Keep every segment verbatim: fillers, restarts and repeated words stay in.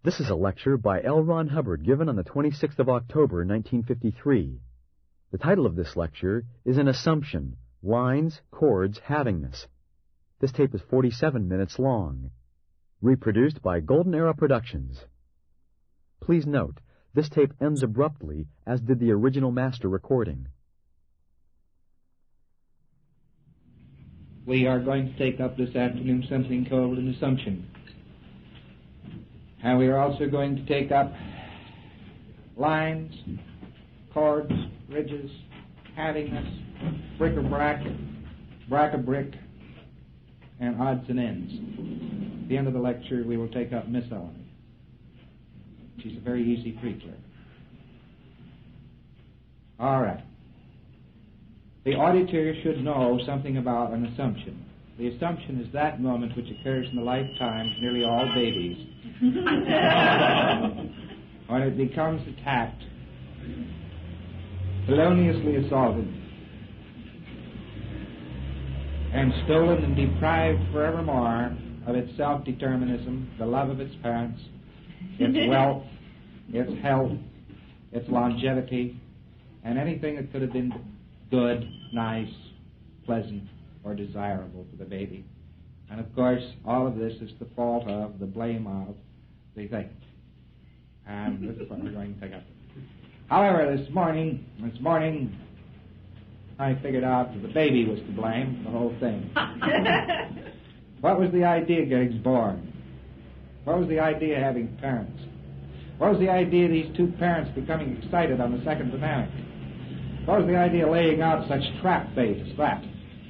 This is a lecture by L. Ron Hubbard given on the twenty-sixth of October, nineteen fifty-three. The title of this lecture is An Assumption, Lines, Chords, Havingness. This tape is forty-seven minutes long. Reproduced by Golden Era Productions. Please note, this tape ends abruptly, as did the original master recording. We are going to take up this afternoon something called an assumption. And we are also going to take up lines, chords, ridges, havingness, bric-a-brac, brack-a-brick, and odds and ends. At the end of the lecture, we will take up miscellany. She's a very easy pre-clear. All right. The auditor should know something about an assumption. The assumption is that moment which occurs in the lifetime of nearly all babies when it becomes attacked, feloniously assaulted, and stolen and deprived forevermore of its self-determinism, the love of its parents, its wealth, its health, its longevity, and anything that could have been good, nice, pleasant, or desirable for the baby. And of course, all of this is the fault of, the blame of, the thing. And this is what we're going to take up. However, this morning, this morning, I figured out that the baby was to blame, the whole thing. What was the idea of getting born? What was the idea of having parents? What was the idea of these two parents becoming excited on the second dynamic? What was the idea of laying out such trap bait as that?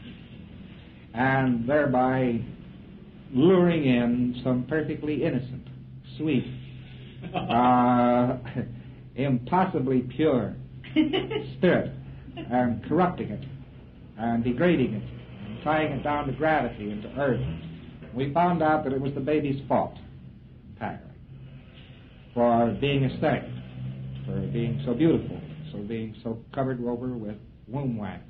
And thereby luring in some perfectly innocent, sweet, uh, impossibly pure spirit, and corrupting it, and degrading it, and tying it down to gravity and to earth. We found out that it was the baby's fault, entirely, for being aesthetic, for being so beautiful, for being so covered over with womb wax.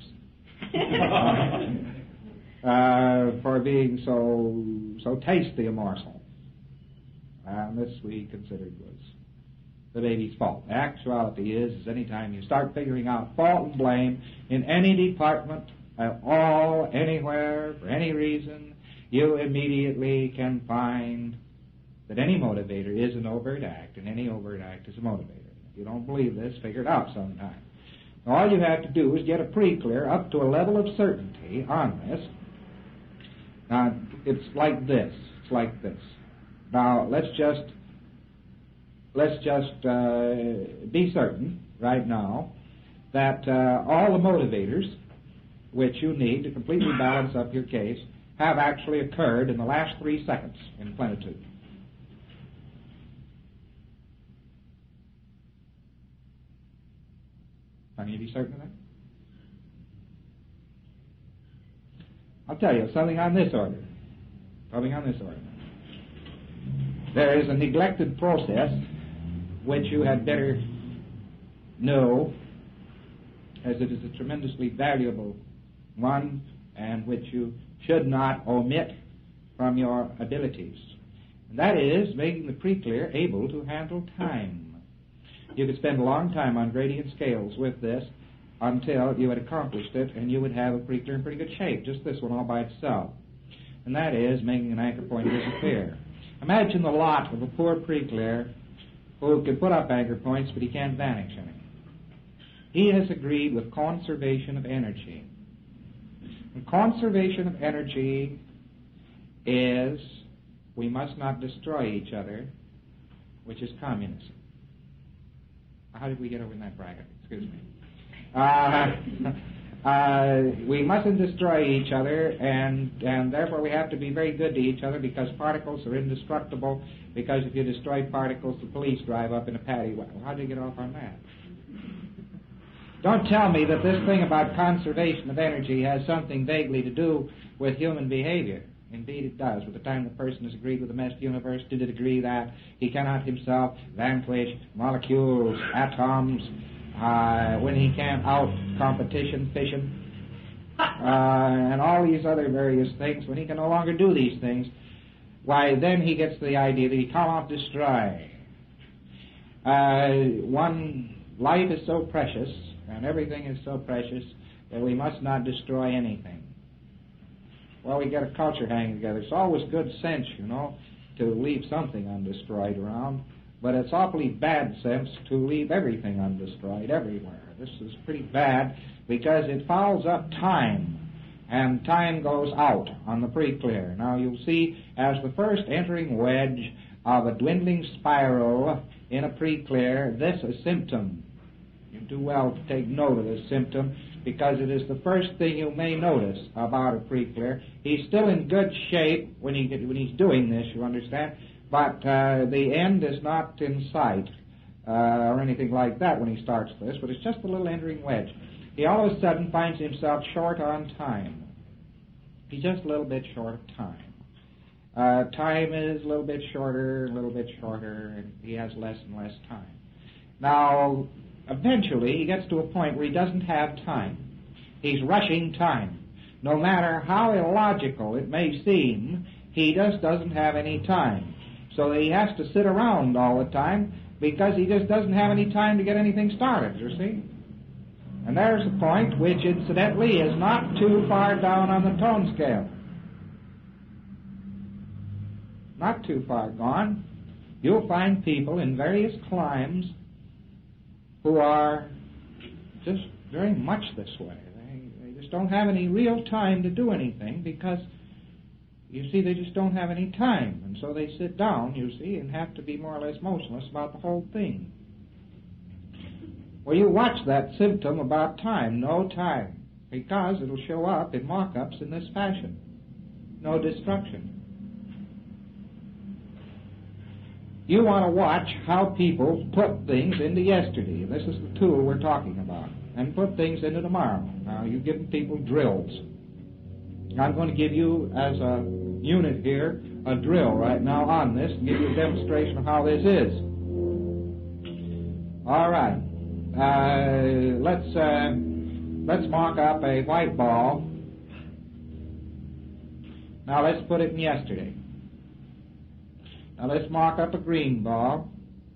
Uh, for being so so tasty a morsel. And this we considered was the baby's fault. The actuality is, is any time you start figuring out fault and blame in any department, at all, anywhere, for any reason, you immediately can find that any motivator is an overt act, and any overt act is a motivator. If you don't believe this, figure it out sometime. All you have to do is get a pre-clear up to a level of certainty on this. Now, it's like this. It's like this. Now, let's just let's just uh, be certain right now that uh, all the motivators which you need to completely balance up your case have actually occurred in the last three seconds in plenitude. Can you be certain of that? I'll tell you something on this order. Something on this order. There is a neglected process which you had better know, as it is a tremendously valuable one, and which you should not omit from your abilities. And that is making the pre-clear able to handle time. You could spend a long time on gradient scales with this until you had accomplished it, and you would have a pre-clear in pretty good shape, just this one all by itself. And that is making an anchor point disappear. Imagine the lot of a poor pre-clear who can put up anchor points, but he can't vanish any. He has agreed with conservation of energy. And conservation of energy is we must not destroy each other, which is communism. How did we get over in that bracket? Excuse me. Uh, uh, we mustn't destroy each other, and and therefore we have to be very good to each other, because particles are indestructible, because if you destroy particles, the police drive up in a paddy wagon. How did you get off on that? Don't tell me that this thing about conservation of energy has something vaguely to do with human behavior. Indeed it does. By the time the person has agreed with the master universe, did it agree that he cannot himself vanquish molecules, atoms, uh, when he can't out competition fission, uh, and all these other various things, when he can no longer do these things, why then he gets the idea that he cannot destroy Uh, one, life is so precious, and everything is so precious, that we must not destroy anything. Well, we get a culture hanging together. It's always good sense, you know, to leave something undestroyed around, but it's awfully bad sense to leave everything undestroyed everywhere. This is pretty bad because it fouls up time, and time goes out on the pre-clear. Now, you'll see as the first entering wedge of a dwindling spiral in a pre-clear, this is a symptom. You do well to take note of this symptom because it is the first thing you may notice about a pre-clear. He's still in good shape when he when he's doing this, you understand, but uh, the end is not in sight uh, or anything like that when he starts this, but it's just a little entering wedge. He all of a sudden finds himself short on time. He's just a little bit short of time. Uh, time is a little bit shorter, a little bit shorter, and he has less and less time. Now, eventually, he gets to a point where he doesn't have time. He's rushing time. No matter how illogical it may seem, he just doesn't have any time. So he has to sit around all the time because he just doesn't have any time to get anything started, you see? And there's a point which, incidentally, is not too far down on the tone scale. Not too far gone. You'll find people in various climes who are just very much this way. They, they just don't have any real time to do anything because, you see, they just don't have any time. And so they sit down, you see, and have to be more or less motionless about the whole thing. Well, you watch that symptom about time, no time, because it'll show up in mock-ups in this fashion. No destruction. You want to watch how people put things into yesterday. This is the tool we're talking about. And put things into tomorrow. Now, you're giving people drills. I'm going to give you, as a unit here, a drill right now on this and give you a demonstration of how this is. All right. Uh, let's, uh, let's mark up a white ball. Now, let's put it in yesterday. Now let's mark up a green ball.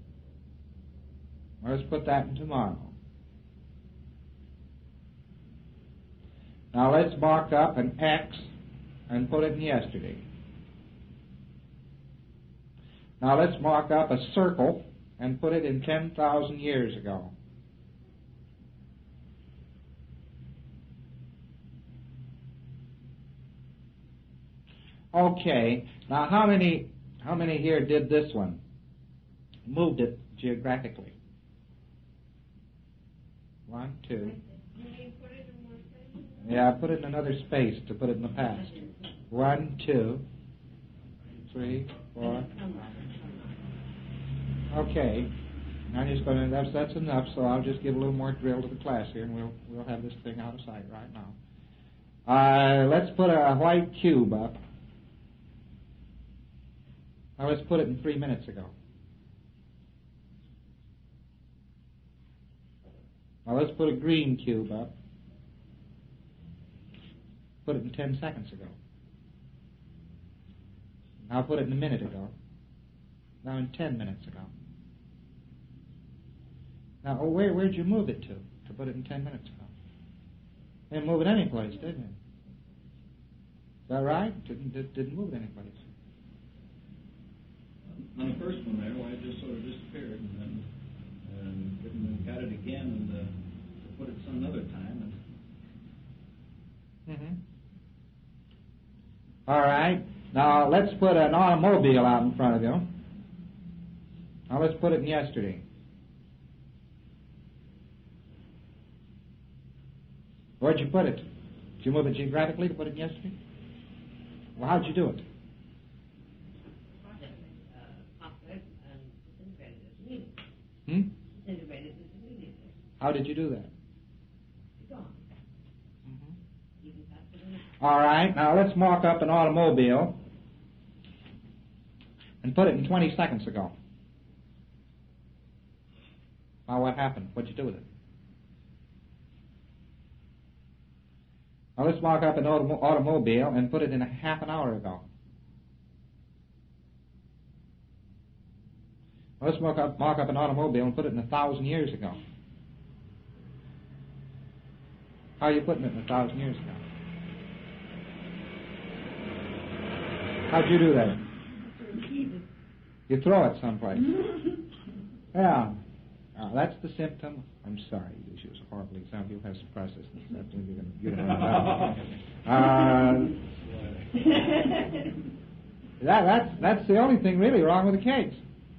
Let's put that in tomorrow. Now let's mark up an X and put it in yesterday. Now let's mark up a circle and put it in ten thousand years ago. Okay, now how many How many here did this one? Moved it geographically. One, two. Yeah, I put it in another space to put it in the past. One, two, three, four. Okay. I'm just going to, that's, that's enough, so I'll just give a little more drill to the class here, and we'll, we'll have this thing out of sight right now. Uh, let's put a white cube up. Now let's put it in three minutes ago. Now let's put a green cube up. Put it in ten seconds ago. Now put it in a minute ago. Now in ten minutes ago. Now, oh, where, where'd you move it to, to put it in ten minutes ago? You didn't move it any place, didn't you? Is that right? Didn't, didn't move it any place. On the first one there, well, it just sort of disappeared, and then and didn't got it again, and uh, put it some other time. And... Mm-hmm. All right. Now let's put an automobile out in front of you. Now let's put it in yesterday. Where'd you put it? Did you move it geographically to put it in yesterday? Well, how'd you do it? Hmm? How did you do that? Mm-hmm. All right, now let's mark up an automobile and put it in twenty seconds ago. Now what happened? What'd you do with it? Now let's mark up an autom- automobile and put it in a half an hour ago. Let's mock up, mock up an automobile and put it in a thousand years ago. How are you putting it in a thousand years ago? How'd you do that? You throw it someplace. Yeah. Uh, that's the symptom. I'm sorry, this is a horrible example. You'll have some process this afternoon. You're going to uh, that, that's, that's the only thing really wrong with the case.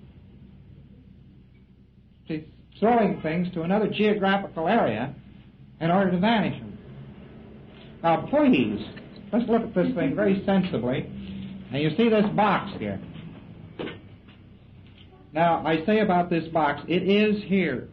She's throwing things to another geographical area in order to vanish them. Now, please, let's look at this thing very sensibly. And you see this box here. Now, I say about this box, it is here.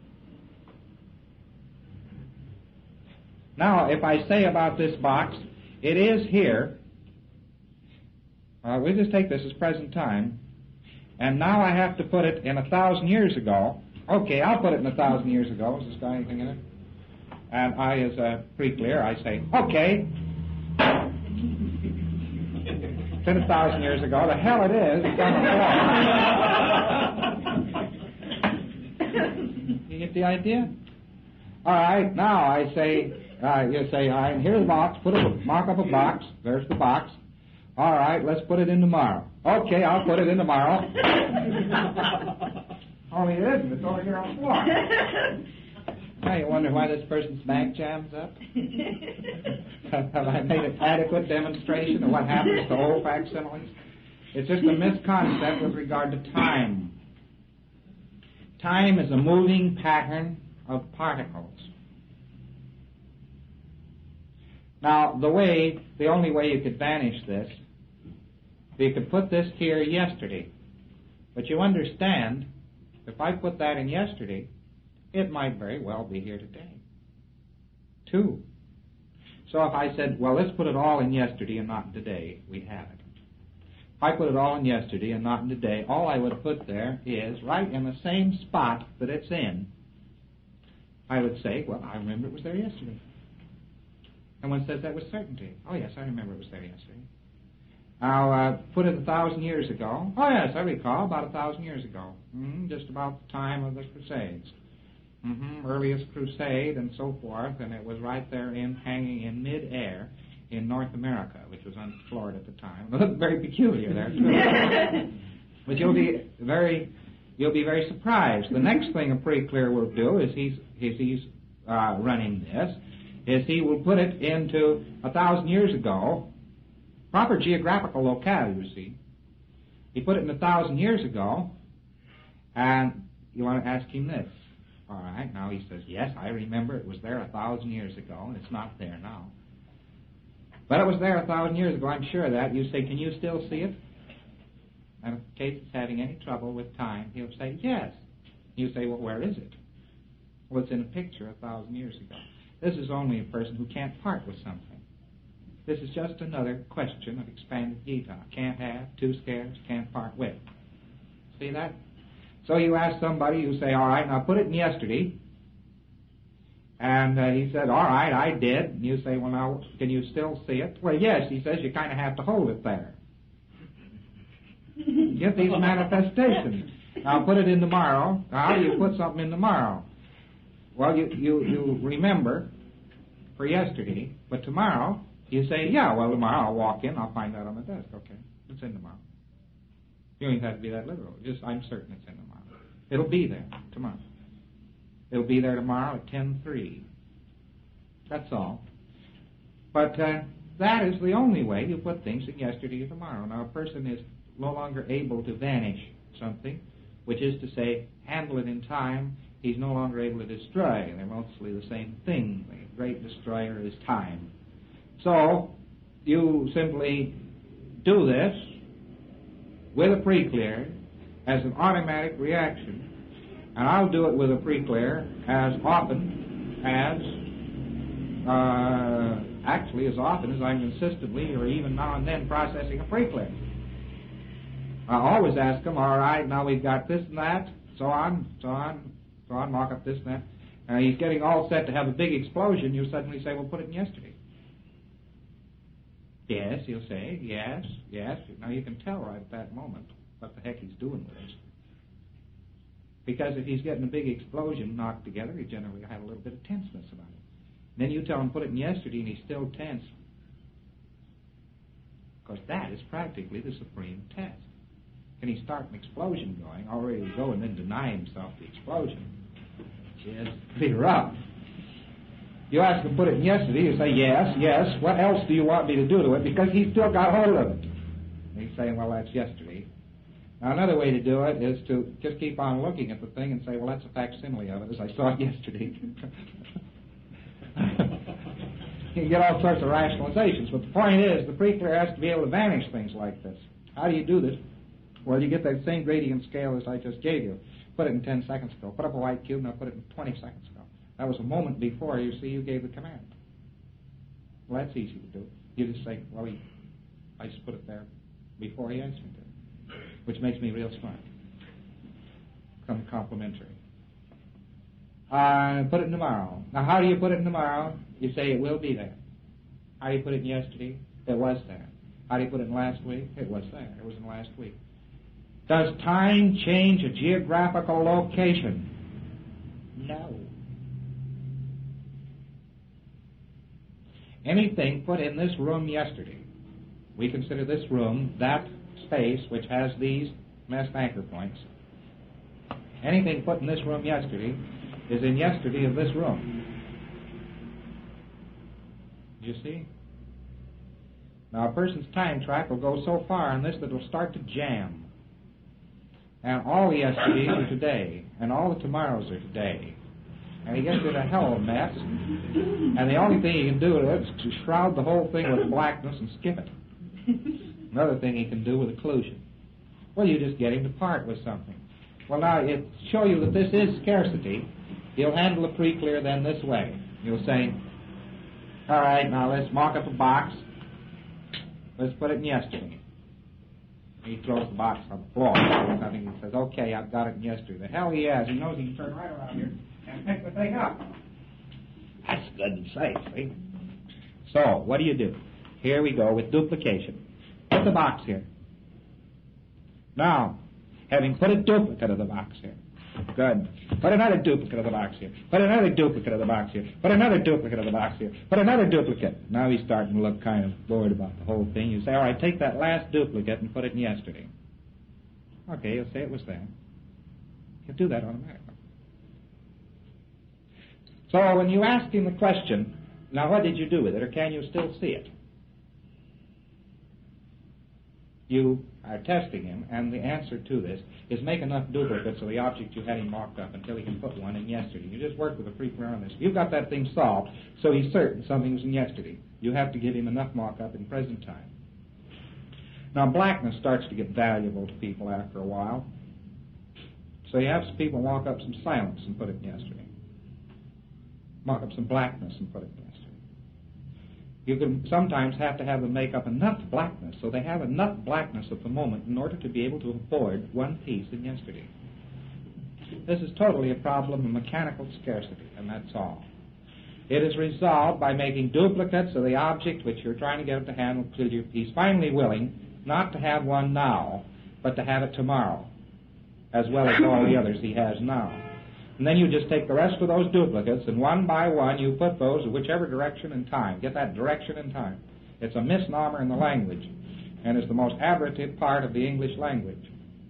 Now, if I say about this box, it is here, uh, we'll just take this as present time, and now I have to put it in a thousand years ago. Okay, I'll put it in a thousand years ago. Has this got anything in it? And I, as uh, pretty clear, I say, okay. It's in a thousand years ago. The hell it is. It's on the floor. You get the idea? All right, now I say, uh, you say, all right, here's the box. Put a, mark up a box. There's the box. All right, let's put it in tomorrow. Okay, I'll put it in tomorrow. Only it isn't. It's over here on the floor. Now you wonder why this person's bank jams up? Have I made an adequate demonstration of what happens to old facsimiles? It's just a misconcept with regard to time. Time is a moving pattern of particles. Now, the way, the only way you could vanish this, you could put this here yesterday. But you understand, if I put that in yesterday, it might very well be here today, too. So if I said, well, let's put it all in yesterday and not in today, we'd have it. If I put it all in yesterday and not in today, all I would put there is, right in the same spot that it's in, I would say, well, I remember it was there yesterday. And one says that with certainty. Oh, yes, I remember it was there yesterday. Now, uh, put it a thousand years ago. Oh, yes, I recall, about a thousand years ago. Mm, just about the time of the Crusades. Mm-hmm, earliest crusade and so forth, and it was right there in, hanging in mid-air in North America, which was on Florida at the time. It looked very peculiar there, too. But you'll be very, you'll be very surprised. The next thing a pretty clear will do is he's, is he's uh, running this, is he will put it into a thousand years ago, proper geographical locale, you see. He put it in a thousand years ago, and you want to ask him this. All right, now he says, yes, I remember it was there a thousand years ago, and it's not there now. But it was there a thousand years ago, I'm sure of that. You say, can you still see it? And if Case is having any trouble with time, he'll say, yes. You say, well, where is it? Well, it's in a picture a thousand years ago. This is only a person who can't part with something. This is just another question of expanded Gita. Can't have, too scarce, can't part with. See that? So you ask somebody, you say, all right, now put it in yesterday. And uh, he said, all right, I did. And you say, well, now, can you still see it? Well, yes, he says, you kind of have to hold it there. Get these manifestations. Now put it in tomorrow. How do you put something in tomorrow? Well, you, you, you remember for yesterday, but tomorrow, you say, yeah, well, tomorrow I'll walk in, I'll find that on the desk. Okay, it's in tomorrow. You don't even have to be that literal. Just, I'm certain it's in tomorrow. It'll be there tomorrow. It'll be there tomorrow at ten three. That's all. But uh, that is the only way you put things in yesterday or tomorrow. Now, a person is no longer able to vanish something, which is to say, handle it in time. He's no longer able to destroy. They're mostly the same thing. The great destroyer is time. So, you simply do this with a pre-clear as an automatic reaction, and I'll do it with a pre-clear as often as, uh, actually as often as I'm consistently or even now and then processing a pre-clear. I always ask them, all right, now we've got this and that, so on, so on, so on, mark up this and that. And he's getting all set to have a big explosion. You suddenly say, well, put it in yesterday. Yes, he'll say, yes, yes. Now you can tell right at that moment what the heck he's doing with it. Because if he's getting a big explosion knocked together, he generally have a little bit of tenseness about it. Then you tell him put it in yesterday and he's still tense. Because that is practically the supreme test. Can he start an explosion going, all ready to go, and then deny himself the explosion? Which is pretty rough. You ask him to put it in yesterday, you say, yes, yes, what else do you want me to do to it? Because he's still got hold of it. And he's saying, well, that's yesterday. Now, another way to do it is to just keep on looking at the thing and say, well, that's a facsimile of it, as I saw it yesterday. You get all sorts of rationalizations, but the point is, the pre-clear has to be able to vanish things like this. How do you do this? Well, you get that same gradient scale as I just gave you. Put it in ten seconds ago. Put up a white cube, now put it in twenty seconds ago. That was a moment before, you see, you gave the command. Well, that's easy to do. You just say, well, he, I just put it there before he asked me to, which makes me real smart. Come complimentary. Uh, put it in tomorrow. Now, how do you put it in tomorrow? You say it will be there. How do you put it in yesterday? It was there. How do you put it in last week? It was there. It was in last week. Does time change a geographical location? No. Anything put in this room yesterday, we consider this room that space which has these messed anchor points. Anything put in this room yesterday is in yesterday of this room. You see? Now, a person's time track will go so far in this that it'll start to jam. And all the yesterdays are today, and all the tomorrows are today. And he gets in a hell of a mess, and the only thing he can do with it is to shroud the whole thing with blackness and skip it. Another thing he can do with occlusion. Well, you just get him to part with something. Well, now, to show you that this is scarcity, he'll handle the pre-clear then this way. He'll say, all right, now let's mock up a box. Let's put it in yesterday. He throws the box on the floor. I think he says, okay, I've got it in yesterday. The hell he has. He knows he can turn right around here and pick the thing up. That's good and safe, see? So, what do you do? Here we go with duplication. Put the box here. Now, having put a duplicate of the box here. Good. Put another duplicate of the box here. Put another duplicate of the box here. Put another duplicate of the box here. Put another duplicate. Now he's starting to look kind of bored about the whole thing. You say, all right, take that last duplicate and put it in yesterday. Okay, you'll say it was there. You'll do that automatically. So when you ask him the question, now what did you do with it, or can you still see it? You are testing him, and the answer to this is make enough duplicates of the object you had him mocked up until he can put one in yesterday. You just work with a pre-clear on this. You've got that thing solved, so he's certain something was in yesterday. You have to give him enough mock-up in present time. Now, blackness starts to get valuable to people after a while. So you have some people mock up some silence and put it in yesterday. Mock up some blackness and put it in yesterday. You can sometimes have to have them make up enough blackness so they have enough blackness at the moment in order to be able to afford one piece in yesterday. This is totally a problem of mechanical scarcity, and that's all. It is resolved by making duplicates of the object which you're trying to get it to handle till he's finally willing not to have one now, but to have it tomorrow, as well as all the others he has now. And then you just take the rest of those duplicates, and one by one you put those in whichever direction in time. Get that direction in time. It's a misnomer in the language, and it's the most aberrative part of the English language.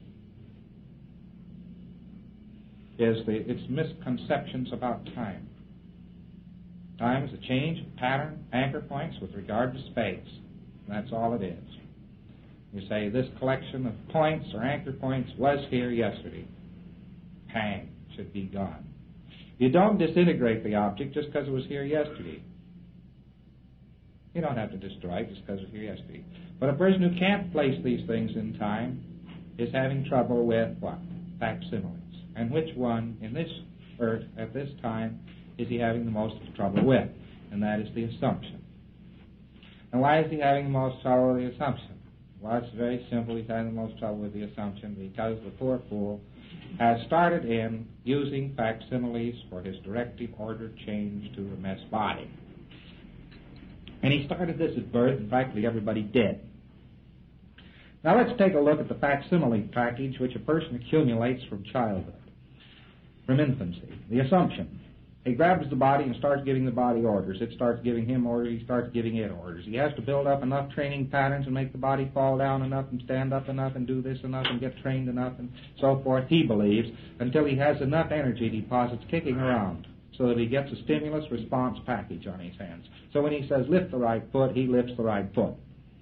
Is the its misconceptions about time. Time is a change of pattern, anchor points with regard to space. That's all it is. You say this collection of points or anchor points was here yesterday. Pang. Should be gone. You don't disintegrate the object just because it was here yesterday. You don't have to destroy it just because it was here yesterday. But a person who can't place these things in time is having trouble with what? Facsimiles. And which one in this earth at this time is he having the most trouble with? And that is the assumption. And why is he having the most trouble with the assumption? Well, it's very simple. He's having the most trouble with the assumption because the poor fool has started in using facsimiles for his directive order change to the mess body. And he started this at birth, and practically everybody did. Now let's take a look at the facsimile package which a person accumulates from childhood. from infancy, the assumption. He grabs the body and starts giving the body orders. It starts giving him orders. He starts giving it orders. He has to build up enough training patterns and make the body fall down enough and stand up enough and do this enough and get trained enough and so forth, he believes, until he has enough energy deposits kicking around so that he gets a stimulus response package on his hands. So when he says lift the right foot, he lifts the right foot.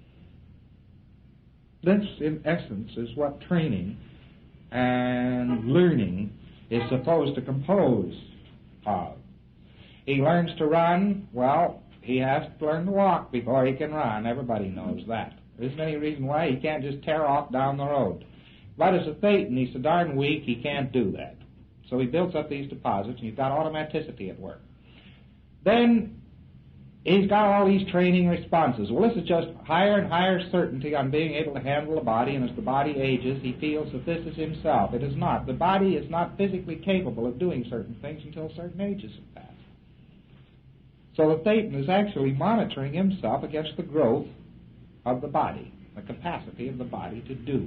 This, in essence, is what training and learning is supposed to compose of. He learns to run, well, he has to learn to walk before he can run. Everybody knows that. There isn't any reason why he can't just tear off down the road. But as a Thetan, he's so darn weak, he can't do that. So he builds up these deposits, and he's got automaticity at work. Then he's got all these training responses. Well, this is just higher and higher certainty on being able to handle the body, and as the body ages, he feels that this is himself. It is not. The body is not physically capable of doing certain things until certain ages have passed. So the Thetan is actually monitoring himself against the growth of the body, the capacity of the body to do.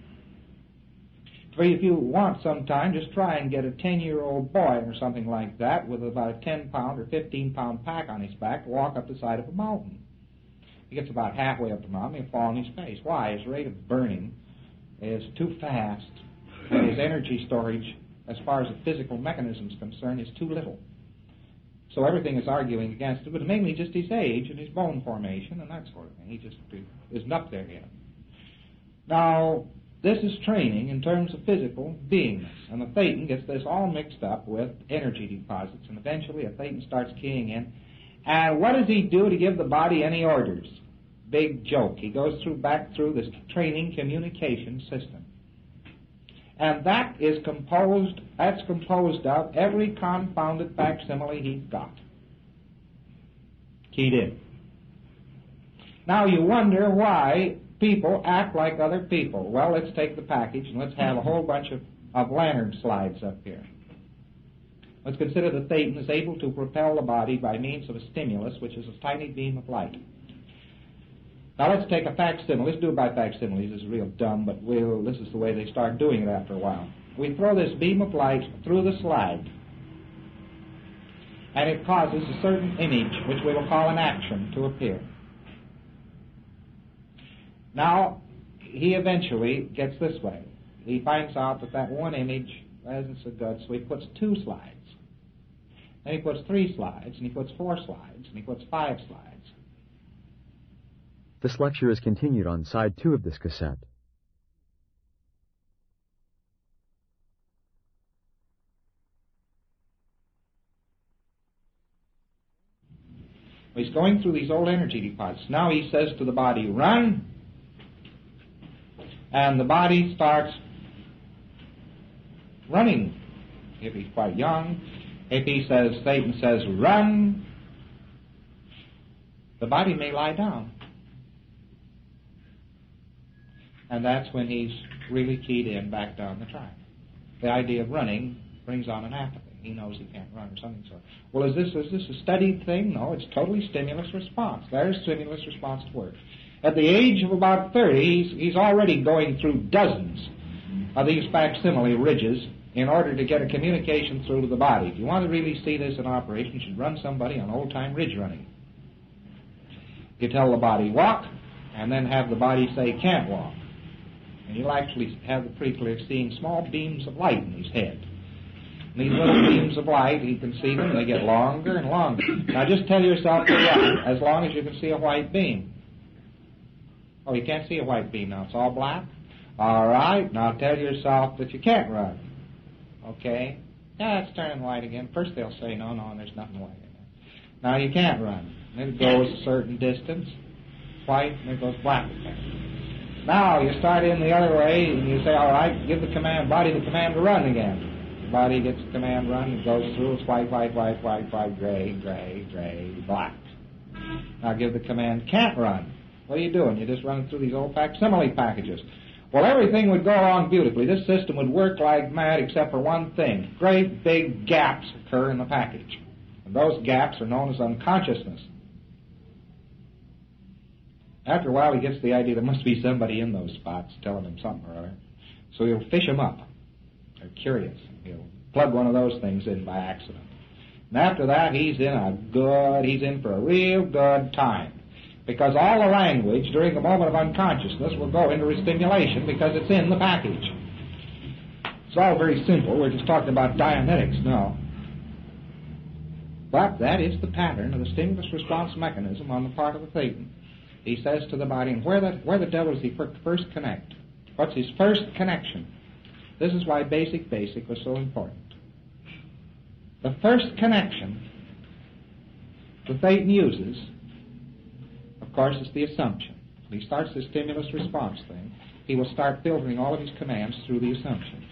For if you want sometime, just try and get a ten-year-old boy or something like that with about a ten-pound or fifteen-pound pack on his back to walk up the side of a mountain. He gets about halfway up the mountain, he'll fall on his face. Why? His rate of burning is too fast, and his energy storage, as far as the physical mechanism is concerned, is too little. So everything is arguing against it, but mainly just his age and his bone formation and that sort of thing. He just isn't up there yet. Now, this is training in terms of physical beingness, and the Thetan gets this all mixed up with energy deposits, and eventually a Thetan starts keying in. And what does he do to give the body any orders? Big joke. He goes through back through this training communication system. And that is composed, that's composed of every confounded facsimile he's got. Keyed in. Now you wonder why people act like other people. Well, let's take the package and let's have a whole bunch of, of lantern slides up here. Let's consider the Thetan is able to propel the body by means of a stimulus, which is a tiny beam of light. Now let's take a facsimile. Let's do it by facsimiles. This is real dumb, but we'll, this is the way they start doing it after a while. We throw this beam of light through the slide, and it causes a certain image, which we will call an action, to appear. Now, he eventually gets this way. He finds out that that one image isn't so good, so he puts two slides. Then he puts three slides, and he puts four slides, and he puts five slides. This lecture is continued on side two of this cassette. He's going through these old energy deposits. Now he says to the body, run, and the body starts running if he's quite young. If he says, Satan says, run, the body may lie down. And that's when he's really keyed in back down the track. The idea of running brings on an apathy. He knows he can't run or something so. Well, is this is this a studied thing? No, it's totally stimulus response. There's stimulus response to work. At the age of about thirty, he's, he's already going through dozens of these facsimile ridges in order to get a communication through to the body. If you want to really see this in operation, you should run somebody on old-time ridge running. You tell the body, walk, and then have the body say, can't walk. And you'll actually have the pretty clear seeing small beams of light in his head. And these little beams of light, he can see them, they get longer and longer. Now just tell yourself to run as long as you can see a white beam. Oh, you can't see a white beam now, it's all black? All right, now tell yourself that you can't run. Okay? Yeah, it's turning white again. First they'll say, no, no, there's nothing white in there. Now you can't run. Then it goes a certain distance, white, and it goes black again. Now you start in the other way, and you say, all right, give the command, body the command to run again. The body gets the command run, it goes through, it's white, white, white, white, white, gray, gray, gray, black. Now give the command can't run. What are you doing? You're just running through these old facsimile packages. Well, everything would go along beautifully. This system would work like mad except for one thing. Great big gaps occur in the package. And those gaps are known as unconsciousness. After a while, he gets the idea there must be somebody in those spots telling him something or other. So he'll fish them up. They're curious. He'll plug one of those things in by accident. And after that, he's in a good, he's in for a real good time. Because all the language during a moment of unconsciousness will go into restimulation because it's in the package. It's all very simple. We're just talking about Dianetics now. But that is the pattern of the stimulus response mechanism on the part of the Thetan. He says to the body, and where the, where the devil does he first connect? What's his first connection? This is why basic basic was so important. The first connection the Thetan uses, of course, is the assumption. When he starts the stimulus response thing, he will start filtering all of his commands through the assumption.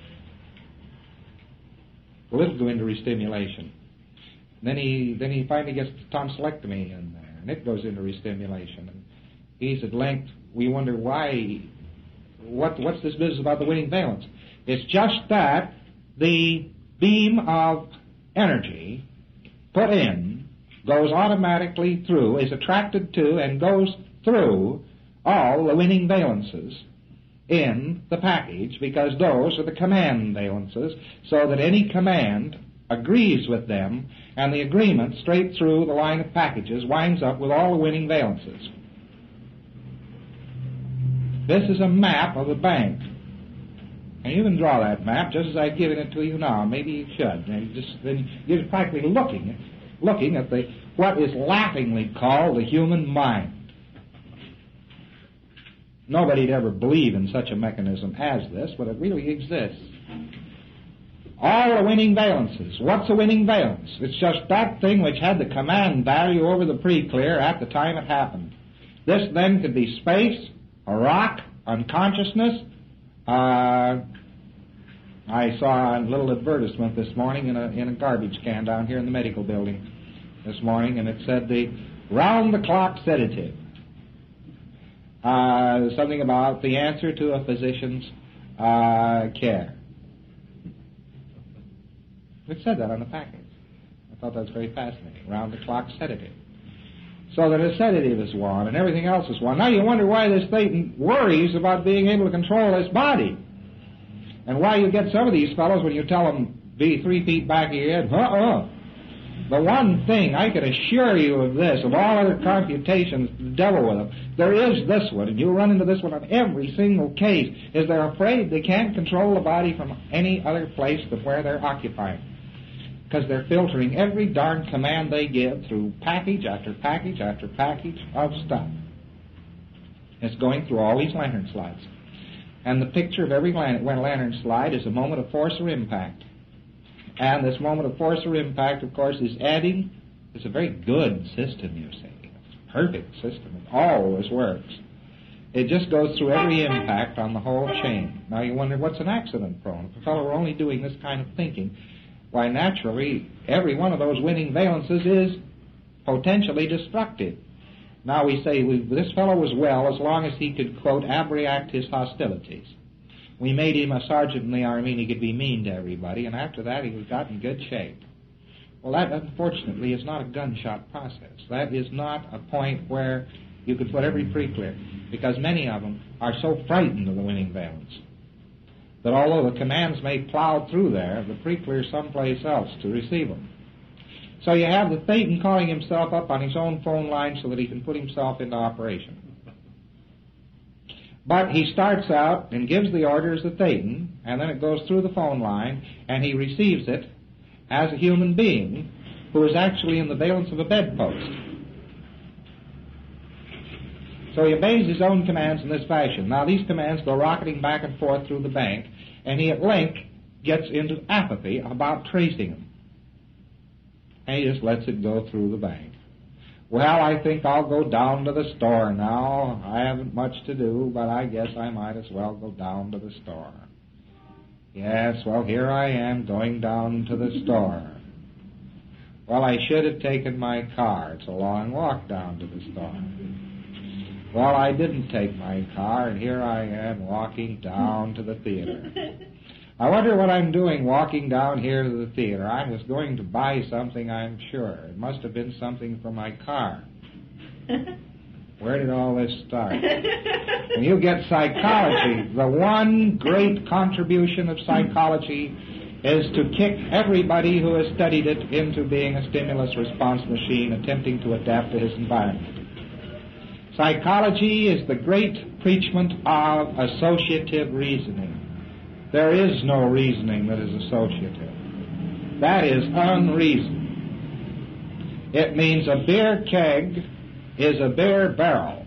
Well, it'll go into restimulation. Then he then he finally gets the tonsillectomy in there, and it goes into restimulation. And he's at length, we wonder why, what what's this business about the winning valence? It's just that the beam of energy put in goes automatically through, is attracted to, and goes through all the winning valences in the package, because those are the command valences, so that any command agrees with them, and the agreement straight through the line of packages winds up with all the winning valences. This is a map of the bank. And you can draw that map just as I've given it to you now. Maybe you should. And just then you're practically looking, looking at the what is laughingly called the human mind. Nobody'd ever believe in such a mechanism as this, but it really exists. All the winning valences. What's a winning valence? It's just that thing which had the command value over the pre-clear at the time it happened. This then could be space, a rock, unconsciousness. Uh, I saw a little advertisement this morning in a in a garbage can down here in the medical building this morning, and it said the round-the-clock sedative. Uh, something about the answer to a physician's uh, care. It said that on the package. I thought that was very fascinating. Round-the-clock sedative. So that a sedative is one, and everything else is one. Now you wonder why this Thetan worries about being able to control his body. And why you get some of these fellows when you tell them, be three feet back of your head, uh-uh. The one thing, I can assure you of this, of all other computations, the devil with them, there is this one, and you'll run into this one on every single case, is they're afraid they can't control the body from any other place than where they're occupying. Because they're filtering every darn command they give through package after package after package of stuff. It's going through all these lantern slides. And the picture of every lantern slide is a moment of force or impact. And this moment of force or impact, of course, is adding. It's a very good system, you see. It's a perfect system. It always works. It just goes through every impact on the whole chain. Now you wonder, what's an accident prone? If a fellow were only doing this kind of thinking, why, naturally, every one of those winning valences is potentially destructive. Now we say, we, this fellow was well as long as he could, quote, abreact his hostilities. We made him a sergeant in the army and he could be mean to everybody, and after that he was got in good shape. Well, that, unfortunately, is not a gunshot process. That is not a point where you could put every pre-clear, because many of them are so frightened of the winning valence that although the commands may plow through there, the pre-clear someplace else to receive them. So you have the Thetan calling himself up on his own phone line so that he can put himself into operation. But he starts out and gives the order as the Thetan, and then it goes through the phone line, and he receives it as a human being who is actually in the valence of a bedpost. So he obeys his own commands in this fashion. Now these commands go rocketing back and forth through the bank, and he at length gets into apathy about tracing them. And he just lets it go through the bank. Well, I think I'll go down to the store now. I haven't much to do, but I guess I might as well go down to the store. Yes, well, here I am going down to the store. Well, I should have taken my car. It's a long walk down to the store. Well, I didn't take my car, and here I am walking down to the theater. I wonder what I'm doing walking down here to the theater. I was going to buy something, I'm sure. It must have been something for my car. Where did all this start? When you get psychology, the one great contribution of psychology is to kick everybody who has studied it into being a stimulus response machine attempting to adapt to his environment. Psychology is the great preachment of associative reasoning. There is no reasoning that is associative. That is unreason. It means a beer keg is a beer barrel.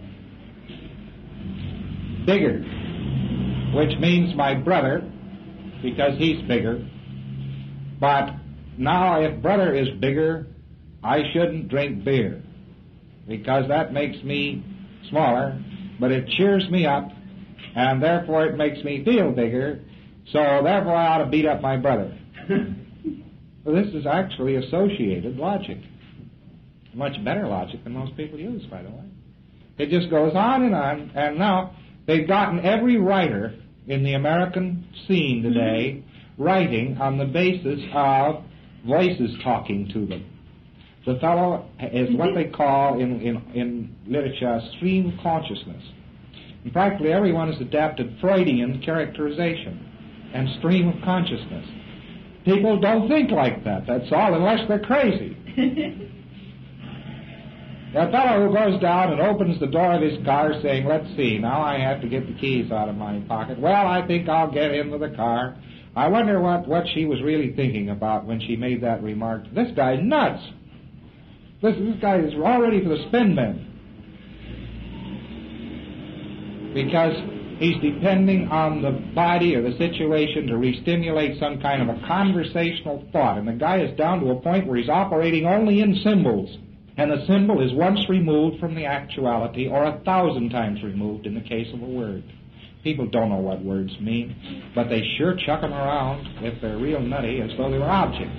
Bigger, which means my brother, because he's bigger. But now if brother is bigger, I shouldn't drink beer, because that makes me smaller, but it cheers me up, and therefore it makes me feel bigger, so therefore I ought to beat up my brother. Well, this is actually associated logic. Much better logic than most people use, by the way. It just goes on and on, and now they've gotten every writer in the American scene today writing on the basis of voices talking to them. The fellow is what they call in, in, in literature stream consciousness. And practically everyone has adapted Freudian characterization and stream of consciousness. People don't think like that, that's all, unless they're crazy. The fellow who goes down and opens the door of his car saying, let's see, now I have to get the keys out of my pocket. Well, I think I'll get into the car. I wonder what, what she was really thinking about when she made that remark. This guy's nuts. This, this guy is all ready for the spin bin. Because he's depending on the body or the situation to re-stimulate some kind of a conversational thought. And the guy is down to a point where he's operating only in symbols. And the symbol is once removed from the actuality, or a thousand times removed in the case of a word. People don't know what words mean, but they sure chuck them around, if they're real nutty, as though they were objects.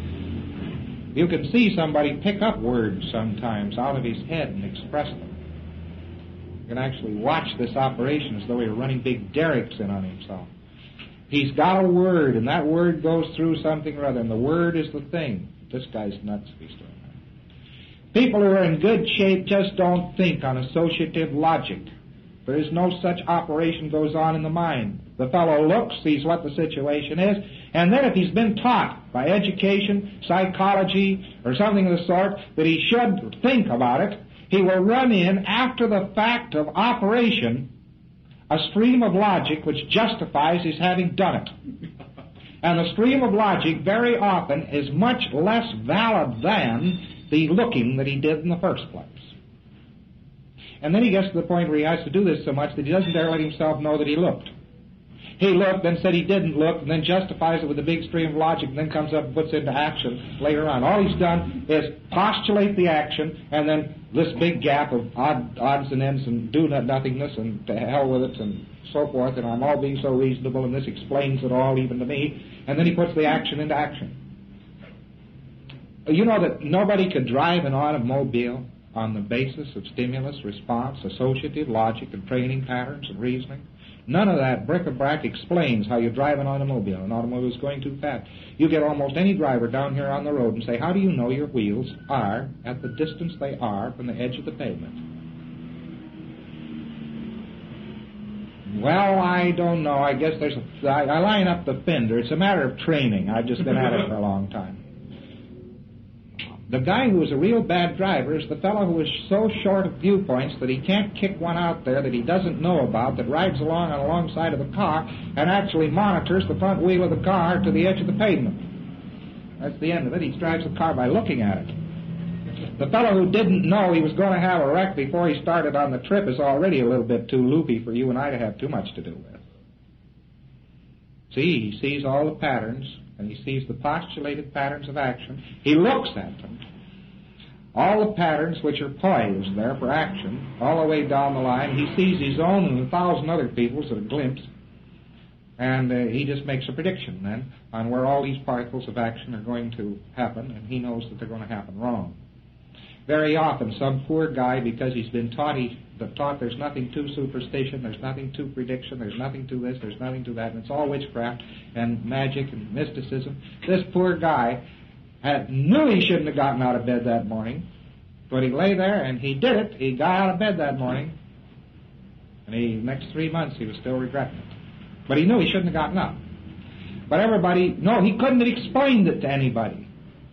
You can see somebody pick up words sometimes out of his head and express them. You can actually watch this operation as though he were running big derricks in on himself. He's got a word, and that word goes through something or other, and the word is the thing. This guy's nuts if he's doing that. People who are in good shape just don't think on associative logic. There is no such operation goes on in the mind. The fellow looks, sees what the situation is, and then if he's been taught by education, psychology, or something of the sort that he should think about it, he will run in after the fact of operation a stream of logic which justifies his having done it. And the stream of logic very often is much less valid than the looking that he did in the first place. And then he gets to the point where he has to do this so much that he doesn't dare let himself know that he looked. He looked, then said he didn't look, and then justifies it with a big stream of logic, and then comes up and puts it into action later on. All he's done is postulate the action, and then this big gap of odd, odds and ends and do nothingness and to hell with it and so forth, and I'm all being so reasonable, and this explains it all even to me, and then he puts the action into action. You know that nobody could drive an automobile on the basis of stimulus, response, associative logic, and training patterns and reasoning. None of that bric-a-brac explains how you drive an automobile. An automobile is going too fast. You get almost any driver down here on the road and say, how do you know your wheels are at the distance they are from the edge of the pavement? Well, I don't know. I guess there's a... I, I line up the fender. It's a matter of training. I've just been at it for a long time. The guy who is a real bad driver is the fellow who is so short of viewpoints that he can't kick one out there that he doesn't know about, that rides along on the long side of the car and actually monitors the front wheel of the car to the edge of the pavement. That's the end of it. He drives the car by looking at it. The fellow who didn't know he was going to have a wreck before he started on the trip is already a little bit too loopy for you and I to have too much to do with. See, he sees all the patterns, and he sees the postulated patterns of action. He looks at them. All the patterns which are poised there for action, all the way down the line. He sees his own and a thousand other people's at a glimpse, and uh, he just makes a prediction then on where all these particles of action are going to happen, and he knows that they're going to happen wrong. Very often, some poor guy, because he's been taught, he, taught there's nothing to superstition, there's nothing to prediction, there's nothing to this, there's nothing to that, and it's all witchcraft and magic and mysticism. This poor guy had, knew he shouldn't have gotten out of bed that morning, but he lay there and he did it. He got out of bed that morning, and he, next three months he was still regretting it. But he knew he shouldn't have gotten up. But everybody, no, he couldn't have explained it to anybody.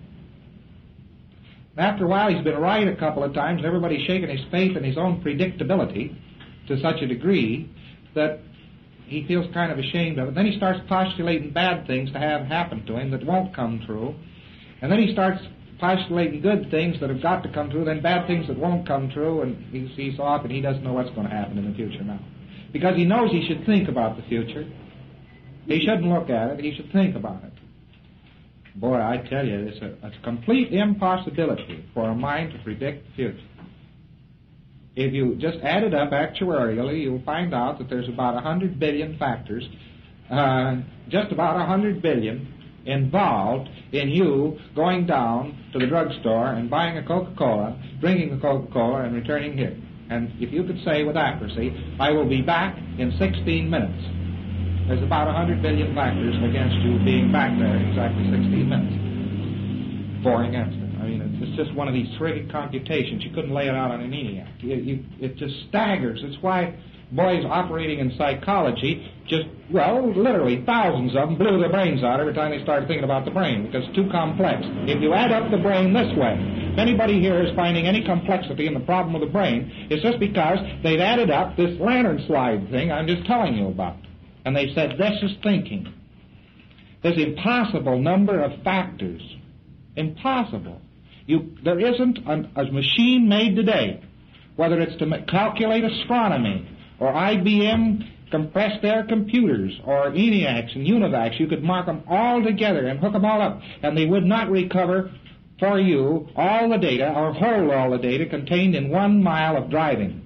After a while, he's been right a couple of times, and everybody's shaken his faith in his own predictability to such a degree that he feels kind of ashamed of it. Then he starts postulating bad things to have happen to him that won't come true. And then he starts postulating good things that have got to come true, then bad things that won't come true, and he's, he's off and he doesn't know what's going to happen in the future now. Because he knows he should think about the future. He shouldn't look at it, he should think about it. Boy, I tell you, it's a, it's a complete impossibility for a mind to predict the future. If you just add it up actuarially, you'll find out that there's about one hundred billion factors, uh, just about one hundred billion involved in you going down to the drugstore and buying a Coca-Cola, drinking the Coca-Cola, and returning here. And if you could say with accuracy, I will be back in sixteen minutes. There's about one hundred billion factors against you being back there in exactly sixteen minutes. Four against it. I mean, it's just one of these terrific computations. You couldn't lay it out on an ENIAC. You, you, it just staggers. It's why boys operating in psychology just, well, literally thousands of them blew their brains out every time they started thinking about the brain, because it's too complex. If you add up the brain this way, if anybody here is finding any complexity in the problem of the brain, it's just because they've added up this lantern slide thing I'm just telling you about. And they said, this is thinking. There's impossible number of factors. Impossible. You, there isn't an, a machine made today, whether it's to calculate astronomy or I B M compressed air computers or ENIACs and UNIVACs. You could mark them all together and hook them all up, and they would not recover for you all the data or hold all the data contained in one mile of driving.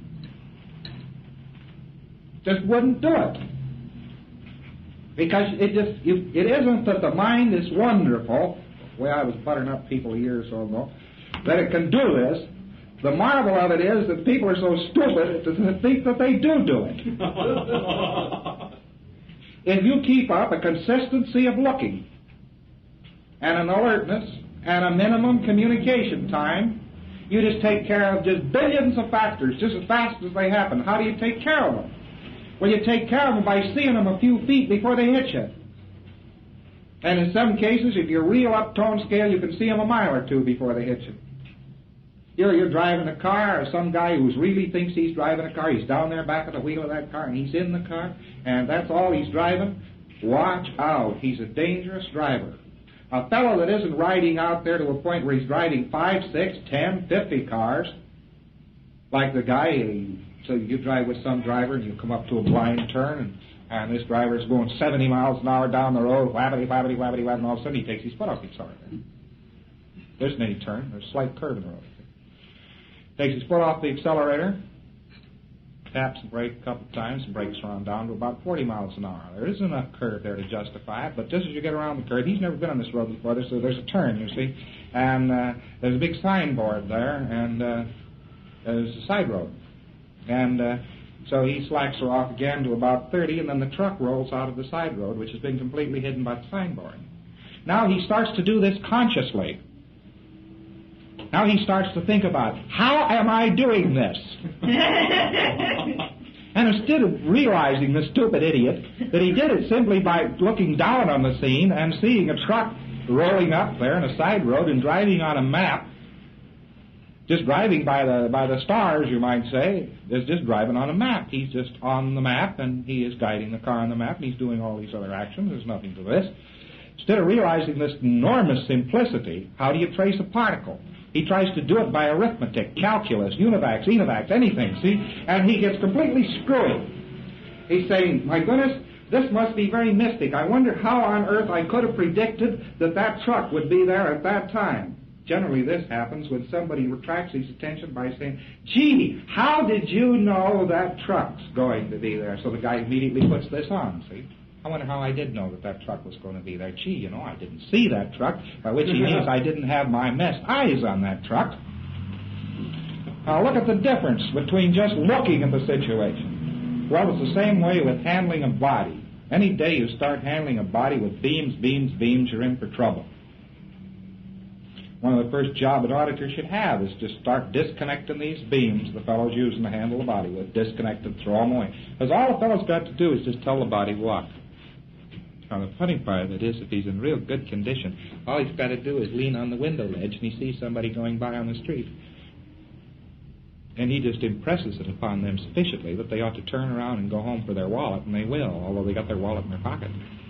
Just wouldn't do it. Because it just, you, it isn't that the mind is wonderful, the way I was buttering up people a year or so ago, that it can do this. The marvel of it is that people are so stupid to think that they do do it. If you keep up a consistency of looking and an alertness and a minimum communication time, you just take care of just billions of factors just as fast as they happen. How do you take care of them? Well, you take care of them by seeing them a few feet before they hit you. And in some cases, if you're real up-tone scale, you can see them a mile or two before they hit you. You're, you're driving a car, or some guy who really thinks he's driving a car, he's down there back of the wheel of that car, and he's in the car, and that's all he's driving. Watch out. He's a dangerous driver. A fellow that isn't riding out there to a point where he's driving five, six, ten, fifty cars, like the guy, so you drive with some driver, and you come up to a blind turn, and, and this driver's going seventy miles an hour down the road, whabbity, whabbity, whabbity, whabbity, and all of a sudden he takes his foot off the accelerator. There isn't any turn. There's a slight curve in the road. Takes his foot off the accelerator, taps the brake a couple of times, and brakes around down to about forty miles an hour. There isn't enough curve there to justify it, but just as you get around the curve, he's never been on this road before, so there's a turn, you see, and uh, there's a big signboard there, and uh, there's a side road. And uh, so he slacks her off again to about thirty, and then the truck rolls out of the side road, which has been completely hidden by the signboard. Now he starts to do this consciously. Now he starts to think about, how am I doing this? And instead of realizing, the stupid idiot, that he did it simply by looking down on the scene and seeing a truck rolling up there in a side road and driving on a map, just driving by the by the stars, you might say, is just driving on a map. He's just on the map, and he is guiding the car on the map, and he's doing all these other actions. There's nothing to this. Instead of realizing this enormous simplicity, how do you trace a particle? He tries to do it by arithmetic, calculus, univacs, enovacs, anything, see? And he gets completely screwy. He's saying, my goodness, this must be very mystic. I wonder how on earth I could have predicted that that truck would be there at that time. Generally, this happens when somebody retracts his attention by saying, gee, how did you know that truck's going to be there? So the guy immediately puts this on, see? I wonder how I did know that that truck was going to be there. Gee, you know, I didn't see that truck, by which he means I didn't have my mess eyes on that truck. Now, look at the difference between just looking at the situation. Well, it's the same way with handling a body. Any day you start handling a body with beams, beams, beams, you're in for trouble. One of the first job an auditor should have is to start disconnecting these beams the fellow's using to handle the body with. Disconnect them, throw them away. Because all the fellow's got to do is just tell the body, walk. Now, the funny part of it is, if he's in real good condition, all he's got to do is lean on the window ledge and he sees somebody going by on the street. And he just impresses it upon them sufficiently that they ought to turn around and go home for their wallet, and they will, although they got their wallet in their pocket.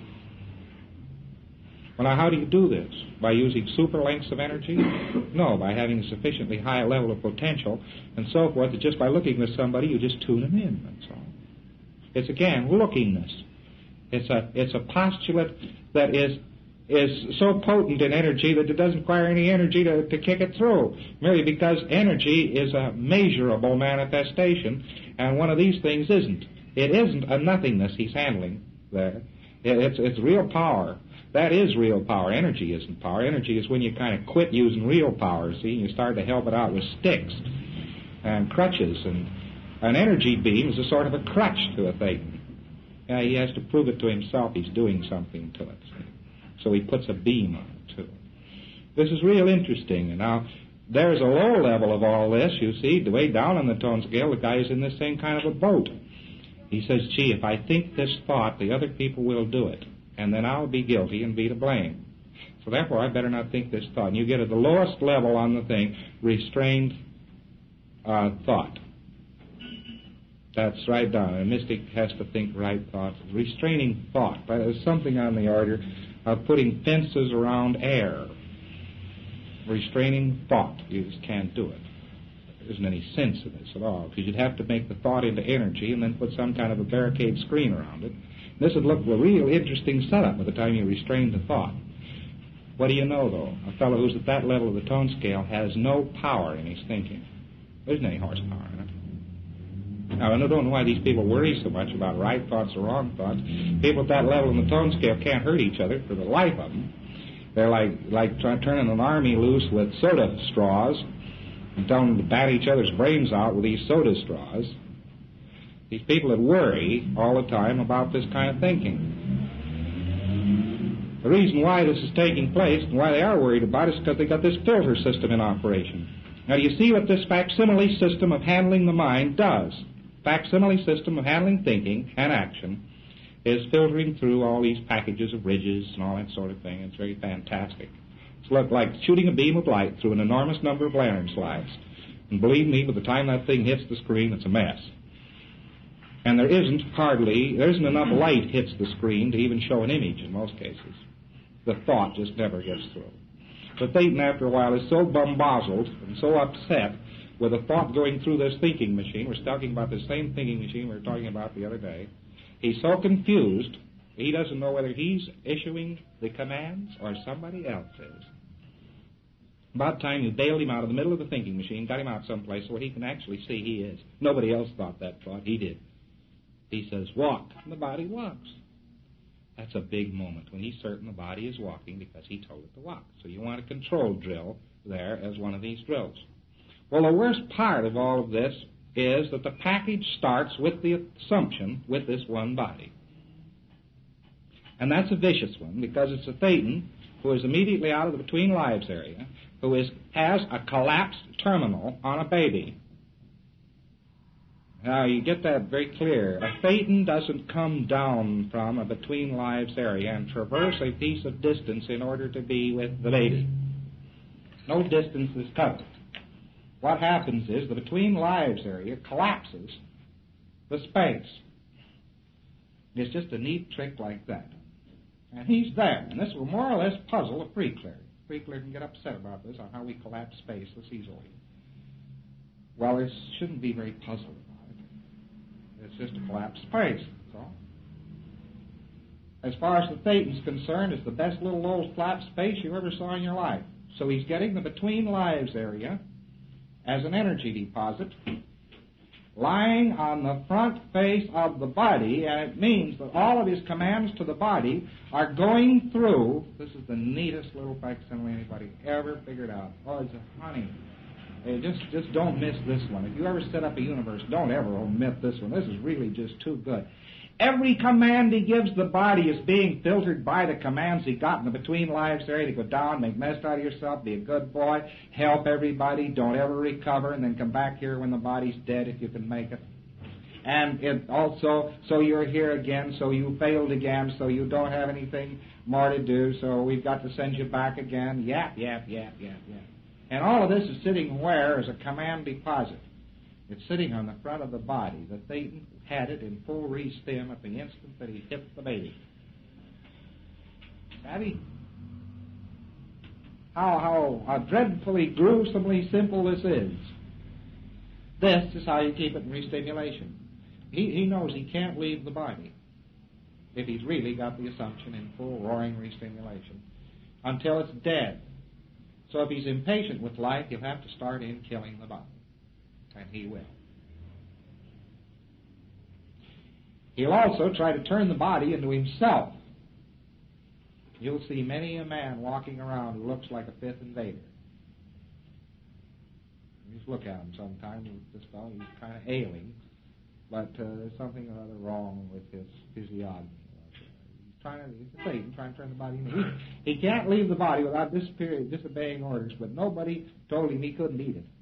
Well, now, how do you do this? By using super lengths of energy? No, by having a sufficiently high level of potential and so forth, that just by looking at somebody, you just tune them in, that's all. It's, again, lookingness. It's a, it's a postulate that is is so potent in energy that it doesn't require any energy to, to kick it through, merely because energy is a measurable manifestation, and one of these things isn't. It isn't a nothingness he's handling there. It, it's, it's real power. That is real power. Energy isn't power. Energy is when you kind of quit using real power, see, and you start to help it out with sticks and crutches, and an energy beam is a sort of a crutch to a thing. Uh, he has to prove it to himself he's doing something to it. See? So he puts a beam on it, too. This is real interesting. And now, there's a low level of all this, you see. Way down on the tone scale, the guy is in the same kind of a boat. He says, gee, if I think this thought, the other people will do it. And then I'll be guilty and be to blame. So therefore, I better not think this thought. And you get at the lowest level on the thing, restrained uh, thought. That's right down. A mystic has to think right thoughts. Restraining thought. But there's something on the order of putting fences around air. Restraining thought. You just can't do it. There isn't any sense in this at all, because you'd have to make the thought into energy and then put some kind of a barricade screen around it. This would look a real interesting setup by the time you restrain the thought. What do you know, though? A fellow who's at that level of the tone scale has no power in his thinking. There isn't any horsepower in it. Now, I don't know why these people worry so much about right thoughts or wrong thoughts. People at that level in the tone scale can't hurt each other for the life of them. They're like like try, turning an army loose with soda straws and telling them to bat each other's brains out with these soda straws. These people that worry all the time about this kind of thinking. The reason why this is taking place and why they are worried about it is because they got this filter system in operation. Now, do you see what this facsimile system of handling the mind does? Facsimile system of handling thinking and action is filtering through all these packages of ridges and all that sort of thing. It's very fantastic. It's like shooting a beam of light through an enormous number of lantern slides. And believe me, by the time that thing hits the screen, it's a mess. And there isn't hardly, there isn't enough light hits the screen to even show an image in most cases. The thought just never gets through. The Thetan, after a while, is so bamboozled and so upset with a thought going through this thinking machine. We're talking about the same thinking machine we were talking about the other day. He's so confused, he doesn't know whether he's issuing the commands or somebody else is. About time you bailed him out of the middle of the thinking machine, got him out someplace where he can actually see he is. Nobody else thought that thought. He did. He says, walk, and the body walks. That's a big moment when he's certain the body is walking because he told it to walk. So you want a control drill there as one of these drills. Well, the worst part of all of this is that the package starts with the assumption with this one body. And that's a vicious one because it's a Thetan who is immediately out of the between lives area, who is has a collapsed terminal on a baby. Now, you get that very clear. A Thetan doesn't come down from a between lives area and traverse a piece of distance in order to be with the baby. No distance is covered. What happens is the between lives area collapses the space. It's just a neat trick like that. And he's there. And this will more or less puzzle a Freeclear. Freeclear can get upset about this, on how we collapse space with Caesar. Well, it shouldn't be very puzzled about it. It's just a collapsed space, that's all. As far as the Thetan's concerned, it's the best little old flat space you ever saw in your life. So he's getting the between lives area as an energy deposit lying on the front face of the body, and it means that all of his commands to the body are going through. This is the neatest little facsimile anybody ever figured out. Oh, it's a honey. Hey, just, just don't miss this one. If you ever set up a universe, don't ever omit this one. This is really just too good. Every command he gives the body is being filtered by the commands he got in the between lives area to go down, make mess out of yourself, be a good boy, help everybody, don't ever recover, and then come back here when the body's dead if you can make it. And it also, so you're here again, so you failed again, so you don't have anything more to do, so we've got to send you back again. Yap, yap, yap, yap, yap. And all of this is sitting where? As a command deposit. It's sitting on the front of the body. The Thetan had it in full re-stem at the instant that he hit the baby. Savvy? How, how, how dreadfully, gruesomely simple this is. This is how you keep it in re-stimulation. He, he knows he can't leave the body if he's really got the assumption in full roaring re-stimulation until it's dead. So if he's impatient with life, he'll have to start in killing the body. And he will. He'll also try to turn the body into himself. You'll see many a man walking around who looks like a fifth invader. You just look at him sometime. This fellow, he's kind of ailing, but uh, there's something or other wrong with his physiognomy. He's trying to, he's a Satan trying to turn the body into. He, he can't leave the body without disobeying orders, but nobody told him he couldn't eat it.